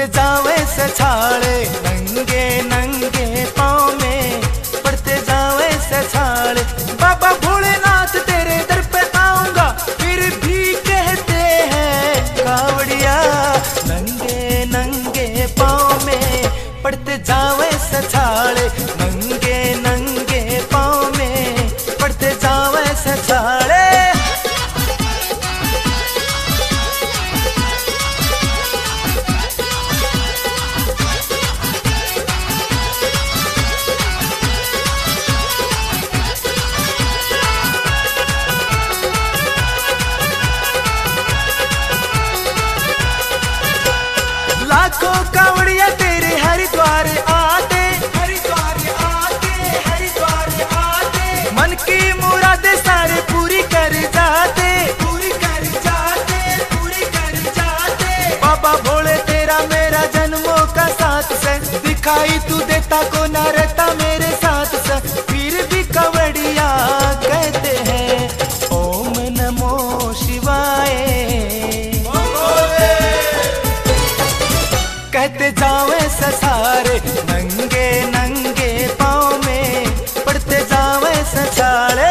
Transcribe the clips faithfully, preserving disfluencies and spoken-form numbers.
पड़ते जावे से छाले, नंगे नंगे पाँव में पड़ते जावे से छाले। बाबा भोलेनाथ तेरे दर पे आऊंगा, फिर भी कहते हैं कावड़िया। नंगे नंगे पाँव में पड़ते जावे से छाले, नंगे नंगे पाँव में पड़ते जावे से छाले। लाखों कावड़िया तेरे हरिद्वार आते, हरिद्वार आते, हरिद्वार आते। मन की मुरादे सारे पूरी कर जाते, पूरी कर जाते, पूरी कर जाते। बाबा भोले तेरा मेरा जन्मों का साथ से, दिखाई तू देता को ना रहता मेरे साथ से। फिर भी कावड़िया कहते हैं ओम नमो शिवाय। कहते जावे से सारे, नंगे नंगे पाँव में पड़ते जावे से छाले।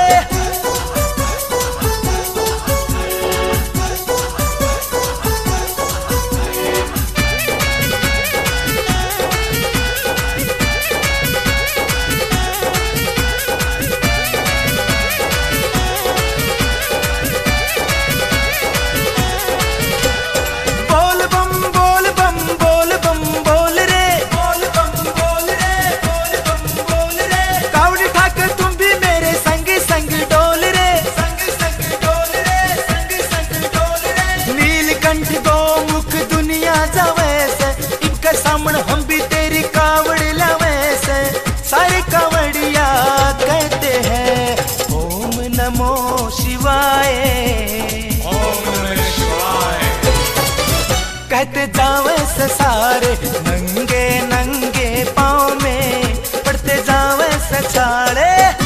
सामने हम भी तेरी कावड़ लावे से, सारे कावड़िया कहते हैं ओम नमो शिवाय। ओम नमः शिवाय। कहते जावे से सारे, नंगे नंगे पाँव में पड़ते जावे से छाले।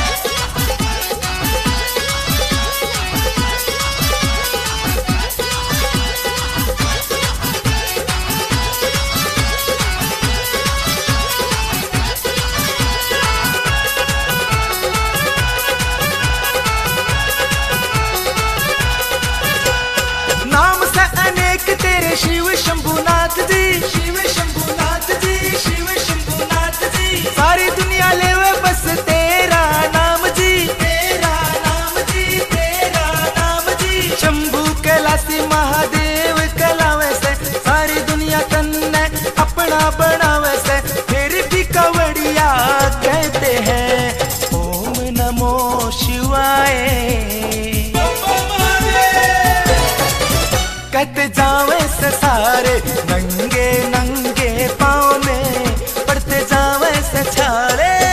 शिव शंभुनाथ जी, शिव शंभुनाथ जी, शिव शंभुनाथ जी। सारी दुनिया लेवे बस तेरा नाम जी, तेरा नाम जी, तेरा नाम जी। शंभु कैलासी महादेव कहलावे से, सारी दुनिया तन्ने अपना बनावे से। फिर भी कावड़िया कहते हैं ओम नमो शिवाय। कहते जावे से सारे, नंगे नंगे पाँव में पड़ते जावे से छाले।